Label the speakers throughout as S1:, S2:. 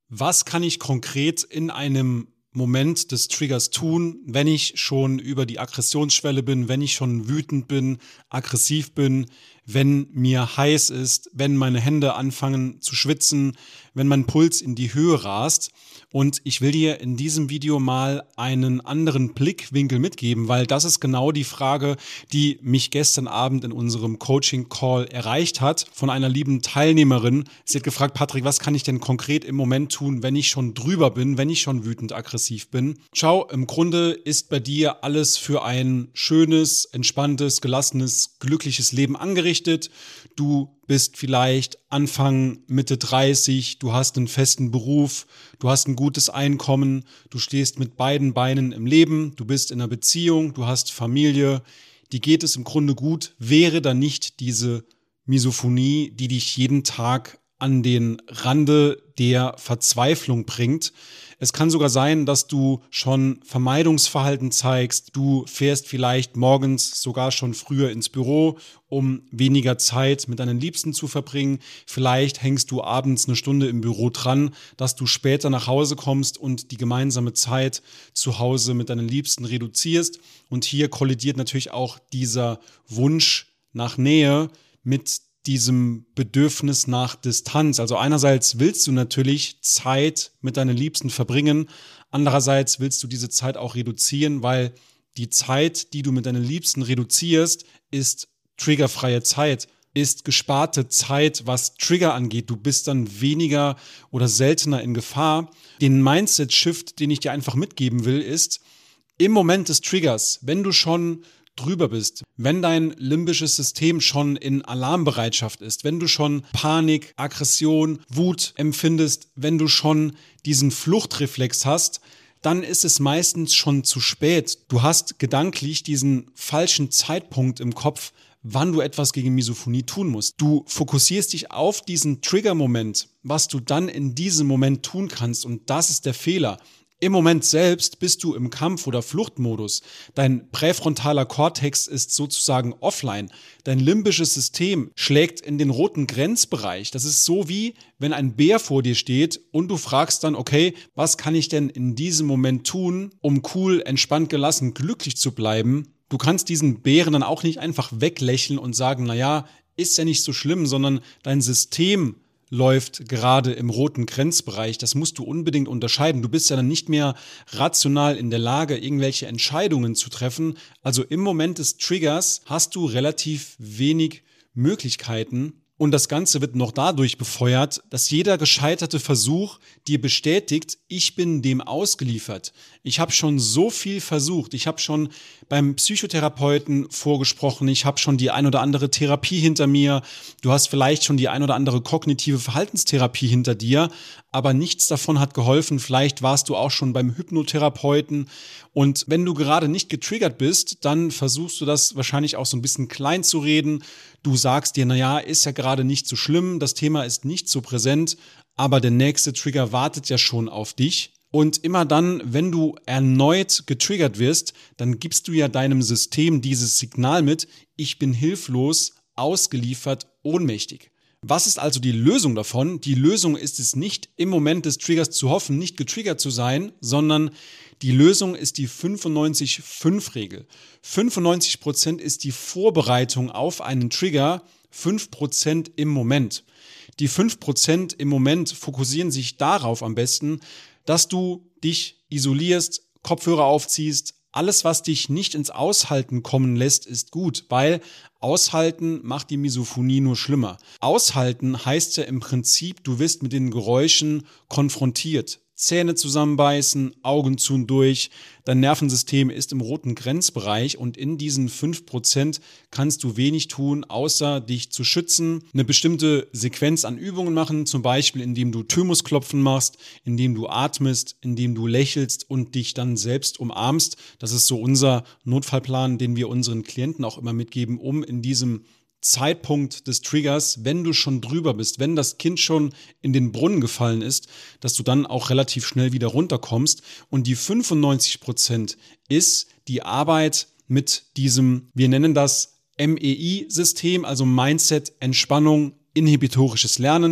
S1: Was kann ich konkret in einem Moment des Triggers tun, wenn ich schon über die Aggressionsschwelle bin, wenn ich schon wütend bin, aggressiv bin, wenn mir heiß ist, wenn meine Hände anfangen zu schwitzen, wenn mein Puls in die Höhe rast? Und ich will dir in diesem Video mal einen anderen Blickwinkel mitgeben, weil das ist genau die Frage, die mich gestern Abend in unserem Coaching-Call erreicht hat von einer lieben Teilnehmerin. Sie hat gefragt: Patrick, was kann ich denn konkret im Moment tun, wenn ich schon drüber bin, wenn ich schon wütend aggressiv bin? Schau, im Grunde ist bei dir alles für ein schönes, entspanntes, gelassenes, glückliches Leben angerichtet. Du bist vielleicht Anfang, Mitte 30, du hast einen festen Beruf, du hast ein gutes Einkommen, du stehst mit beiden Beinen im Leben, du bist in einer Beziehung, du hast Familie, dir geht es im Grunde gut, wäre da nicht diese Misophonie, die dich jeden Tag an den Rande der Verzweiflung bringt. Es kann sogar sein, dass du schon Vermeidungsverhalten zeigst. Du fährst vielleicht morgens sogar schon früher ins Büro, um weniger Zeit mit deinen Liebsten zu verbringen. Vielleicht hängst du abends eine Stunde im Büro dran, dass du später nach Hause kommst und die gemeinsame Zeit zu Hause mit deinen Liebsten reduzierst. Und hier kollidiert natürlich auch dieser Wunsch nach Nähe mit diesem Bedürfnis nach Distanz. Also einerseits willst du natürlich Zeit mit deinen Liebsten verbringen, andererseits willst du diese Zeit auch reduzieren, weil die Zeit, die du mit deinen Liebsten reduzierst, ist triggerfreie Zeit, ist gesparte Zeit, was Trigger angeht. Du bist dann weniger oder seltener in Gefahr. Den Mindset-Shift, den ich dir einfach mitgeben will, ist: im Moment des Triggers, wenn du schon drüber bist, wenn dein limbisches System schon in Alarmbereitschaft ist, wenn du schon Panik, Aggression, Wut empfindest, wenn du schon diesen Fluchtreflex hast, dann ist es meistens schon zu spät. Du hast gedanklich diesen falschen Zeitpunkt im Kopf, wann du etwas gegen Misophonie tun musst. Du fokussierst dich auf diesen Trigger-Moment, was du dann in diesem Moment tun kannst, und das ist der Fehler. Im Moment selbst bist du im Kampf- oder Fluchtmodus. Dein präfrontaler Kortex ist sozusagen offline. Dein limbisches System schlägt in den roten Grenzbereich. Das ist so, wie wenn ein Bär vor dir steht und du fragst dann: okay, was kann ich denn in diesem Moment tun, um cool, entspannt, gelassen, glücklich zu bleiben? Du kannst diesen Bären dann auch nicht einfach weglächeln und sagen: naja, ist ja nicht so schlimm, sondern dein System läuft gerade im roten Grenzbereich. Das musst du unbedingt unterscheiden. Du bist ja dann nicht mehr rational in der Lage, irgendwelche Entscheidungen zu treffen. Also im Moment des Triggers hast du relativ wenig Möglichkeiten. Und das Ganze wird noch dadurch befeuert, dass jeder gescheiterte Versuch dir bestätigt: ich bin dem ausgeliefert. Ich habe schon so viel versucht. Ich habe schon beim Psychotherapeuten vorgesprochen. Ich habe schon die ein oder andere Therapie hinter mir. Du hast vielleicht schon die ein oder andere kognitive Verhaltenstherapie hinter dir, aber nichts davon hat geholfen. Vielleicht warst du auch schon beim Hypnotherapeuten. Und wenn du gerade nicht getriggert bist, dann versuchst du das wahrscheinlich auch so ein bisschen klein zu reden. Du sagst dir: naja, ist ja gerade nicht so schlimm, das Thema ist nicht so präsent, aber der nächste Trigger wartet ja schon auf dich. Und immer dann, wenn du erneut getriggert wirst, dann gibst du ja deinem System dieses Signal mit: ich bin hilflos, ausgeliefert, ohnmächtig. Was ist also die Lösung davon? Die Lösung ist es nicht, im Moment des Triggers zu hoffen, nicht getriggert zu sein, sondern die Lösung ist die 95-5-Regel. 95% ist die Vorbereitung auf einen Trigger, 5% im Moment. Die 5% im Moment fokussieren sich darauf am besten, dass du dich isolierst, Kopfhörer aufziehst. Alles, was dich nicht ins Aushalten kommen lässt, ist gut, weil Aushalten macht die Misophonie nur schlimmer. Aushalten heißt ja im Prinzip, du wirst mit den Geräuschen konfrontiert. Zähne zusammenbeißen, Augen zu und durch. Dein Nervensystem ist im roten Grenzbereich und in diesen 5% kannst du wenig tun, außer dich zu schützen, eine bestimmte Sequenz an Übungen machen, zum Beispiel indem du Thymusklopfen machst, indem du atmest, indem du lächelst und dich dann selbst umarmst. Das ist so unser Notfallplan, den wir unseren Klienten auch immer mitgeben, um in diesem Zeitpunkt des Triggers, wenn du schon drüber bist, wenn das Kind schon in den Brunnen gefallen ist, dass du dann auch relativ schnell wieder runterkommst. Und die 95% ist die Arbeit mit diesem, wir nennen das MEI-System, also Mindset, Entspannung, inhibitorisches Lernen,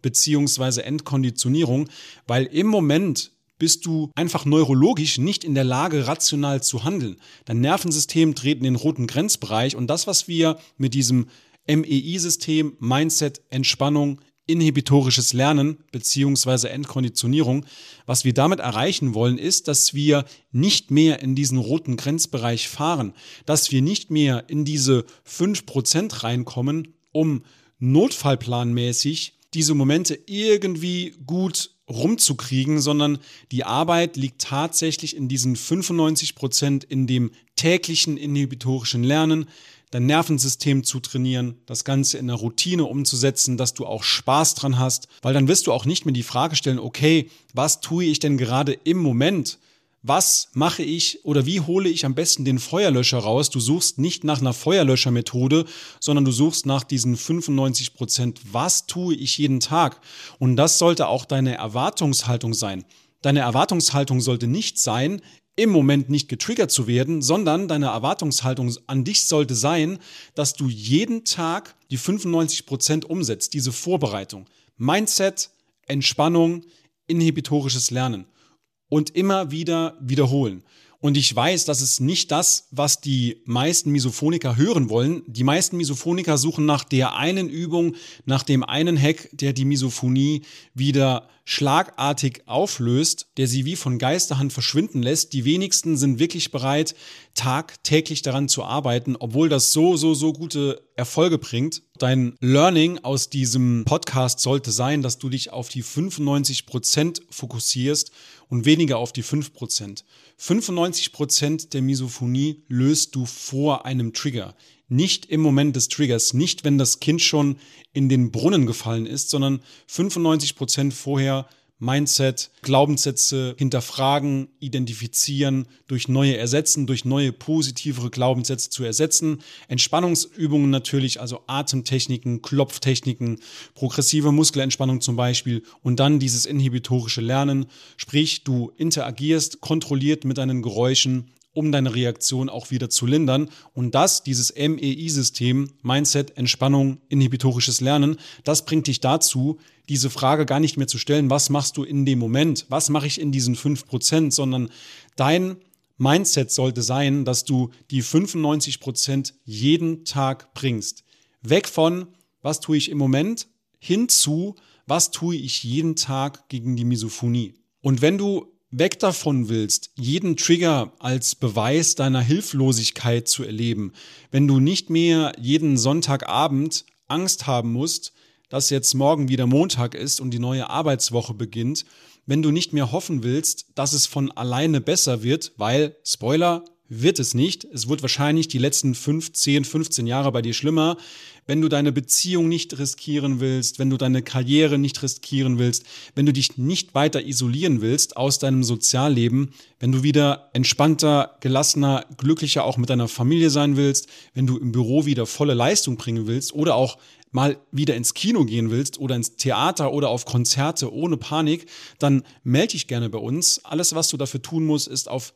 S1: bzw. Entkonditionierung, weil im Moment bist du einfach neurologisch nicht in der Lage, rational zu handeln. Dein Nervensystem dreht in den roten Grenzbereich und das, was wir mit diesem MEI-System, Mindset, Entspannung, inhibitorisches Lernen bzw. Entkonditionierung, was wir damit erreichen wollen, ist, dass wir nicht mehr in diesen roten Grenzbereich fahren, dass wir nicht mehr in diese 5% reinkommen, um notfallplanmäßig diese Momente irgendwie gut rumzukriegen, sondern die Arbeit liegt tatsächlich in diesen 95% in dem täglichen inhibitorischen Lernen, dein Nervensystem zu trainieren, das Ganze in der Routine umzusetzen, dass du auch Spaß dran hast, weil dann wirst du auch nicht mehr die Frage stellen, okay, was tue ich denn gerade im Moment? Was mache ich oder wie hole ich am besten den Feuerlöscher raus? Du suchst nicht nach einer Feuerlöschermethode, sondern du suchst nach diesen 95%. Was tue ich jeden Tag? Und das sollte auch deine Erwartungshaltung sein. Deine Erwartungshaltung sollte nicht sein, im Moment nicht getriggert zu werden, sondern deine Erwartungshaltung an dich sollte sein, dass du jeden Tag die 95% umsetzt, diese Vorbereitung. Mindset, Entspannung, inhibitorisches Lernen. Und immer wieder wiederholen. Und ich weiß, das ist nicht das, was die meisten Misophoniker hören wollen. Die meisten Misophoniker suchen nach der einen Übung, nach dem einen Hack, der die Misophonie wieder schlagartig auflöst, der sie wie von Geisterhand verschwinden lässt. Die wenigsten sind wirklich bereit, tagtäglich daran zu arbeiten, obwohl das so gute Erfolge bringt. Dein Learning aus diesem Podcast sollte sein, dass du dich auf die 95% fokussierst und weniger auf die 5%. 95% der Misophonie löst du vor einem Trigger. Nicht im Moment des Triggers, nicht wenn das Kind schon in den Brunnen gefallen ist, sondern 95% vorher. Mindset, Glaubenssätze hinterfragen, identifizieren, durch neue ersetzen, durch neue positivere Glaubenssätze zu ersetzen. Entspannungsübungen natürlich, also Atemtechniken, Klopftechniken, progressive Muskelentspannung zum Beispiel und dann dieses inhibitorische Lernen. Sprich, du interagierst kontrolliert mit deinen Geräuschen, um deine Reaktion auch wieder zu lindern. Und dieses MEI-System, Mindset, Entspannung, inhibitorisches Lernen, das bringt dich dazu, diese Frage gar nicht mehr zu stellen, was machst du in dem Moment, was mache ich in diesen 5%, sondern dein Mindset sollte sein, dass du die 95% jeden Tag bringst. Weg von, was tue ich im Moment, hin zu, was tue ich jeden Tag gegen die Misophonie. Und wenn du weg davon willst, jeden Trigger als Beweis deiner Hilflosigkeit zu erleben, wenn du nicht mehr jeden Sonntagabend Angst haben musst, dass jetzt morgen wieder Montag ist und die neue Arbeitswoche beginnt, wenn du nicht mehr hoffen willst, dass es von alleine besser wird, weil, Spoiler, wird es nicht. Es wird wahrscheinlich die letzten 5, 10, 15 Jahre bei dir schlimmer. Wenn du deine Beziehung nicht riskieren willst, wenn du deine Karriere nicht riskieren willst, wenn du dich nicht weiter isolieren willst aus deinem Sozialleben, wenn du wieder entspannter, gelassener, glücklicher auch mit deiner Familie sein willst, wenn du im Büro wieder volle Leistung bringen willst oder auch mal wieder ins Kino gehen willst oder ins Theater oder auf Konzerte ohne Panik, dann melde dich gerne bei uns. Alles, was du dafür tun musst, ist auf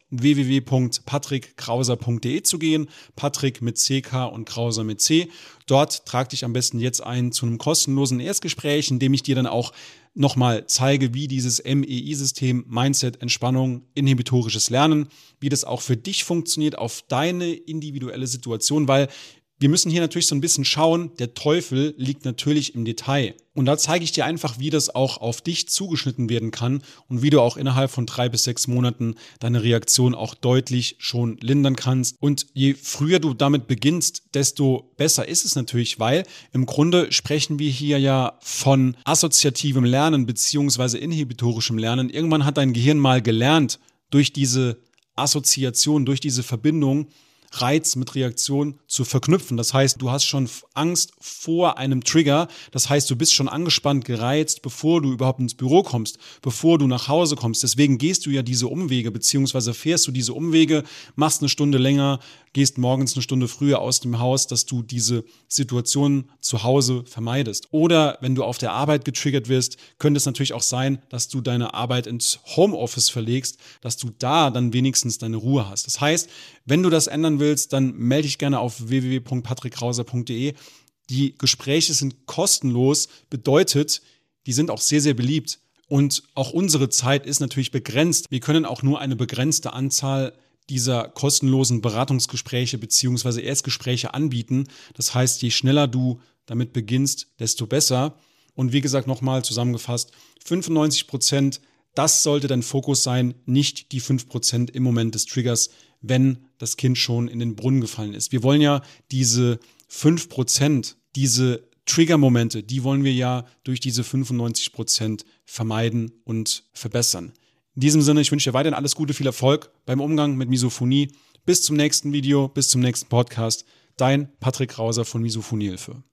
S1: www.patrickkrauser.de zu gehen. Patrick mit CK und Krauser mit C. Dort trag dich am besten jetzt ein zu einem kostenlosen Erstgespräch, in dem ich dir dann auch nochmal zeige, wie dieses MEI-System, Mindset, Entspannung, inhibitorisches Lernen, wie das auch für dich funktioniert auf deine individuelle Situation, weil wir müssen hier natürlich so ein bisschen schauen, der Teufel liegt natürlich im Detail. Und da zeige ich dir einfach, wie das auch auf dich zugeschnitten werden kann und wie du auch innerhalb von 3 bis 6 Monaten deine Reaktion auch deutlich schon lindern kannst. Und je früher du damit beginnst, desto besser ist es natürlich, weil im Grunde sprechen wir hier ja von assoziativem Lernen beziehungsweise inhibitorischem Lernen. Irgendwann hat dein Gehirn mal gelernt, durch diese Assoziation, durch diese Verbindung, Reiz mit Reaktion zu verknüpfen. Das heißt, du hast schon Angst vor einem Trigger. Das heißt, du bist schon angespannt, gereizt, bevor du überhaupt ins Büro kommst, bevor du nach Hause kommst. Deswegen gehst du ja diese Umwege, beziehungsweise fährst du diese Umwege, machst eine Stunde länger, gehst morgens eine Stunde früher aus dem Haus, dass du diese Situation zu Hause vermeidest. Oder wenn du auf der Arbeit getriggert wirst, könnte es natürlich auch sein, dass du deine Arbeit ins Homeoffice verlegst, dass du da dann wenigstens deine Ruhe hast. Das heißt, wenn du das ändern willst, dann melde dich gerne auf www.patrickkrauser.de. Die Gespräche sind kostenlos, bedeutet, die sind auch sehr, sehr beliebt. Und auch unsere Zeit ist natürlich begrenzt. Wir können auch nur eine begrenzte Anzahl dieser kostenlosen Beratungsgespräche bzw. Erstgespräche anbieten. Das heißt, je schneller du damit beginnst, desto besser. Und wie gesagt, nochmal zusammengefasst, 95%, das sollte dein Fokus sein, nicht die 5% im Moment des Triggers, wenn das Kind schon in den Brunnen gefallen ist. Wir wollen ja diese 5%, diese Trigger-Momente, die wollen wir ja durch diese 95% vermeiden und verbessern. In diesem Sinne, ich wünsche dir weiterhin alles Gute, viel Erfolg beim Umgang mit Misophonie. Bis zum nächsten Video, bis zum nächsten Podcast. Dein Patrick Rauser von Misophoniehilfe.